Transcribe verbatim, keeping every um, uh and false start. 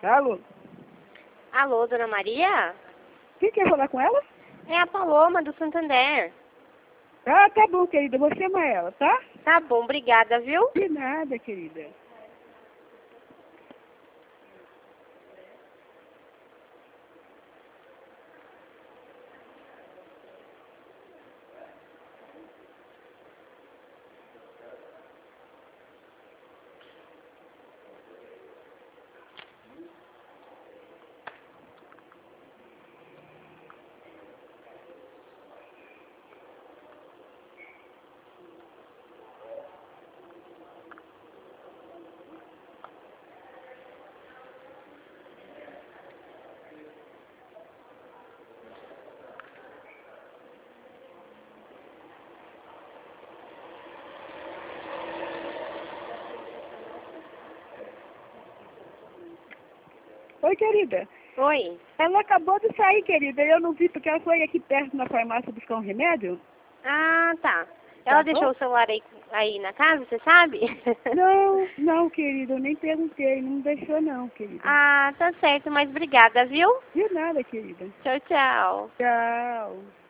Alô? Alô, Dona Maria? Quem quer falar com ela? É a Paloma, do Santander. Ah, tá bom, querida. Você chama ela, tá? Tá bom, obrigada, viu? De nada, querida. Oi, querida. Oi. Ela acabou de sair, querida. Eu não vi porque ela foi aqui perto na farmácia buscar um remédio. Ah, tá. Ela Tá deixou bom? o celular aí, aí na casa, você sabe? Não, não, querida. Eu nem perguntei. Não deixou, não, querida. Ah, tá certo, mas obrigada, viu? De nada, querida. Tchau, tchau. Tchau.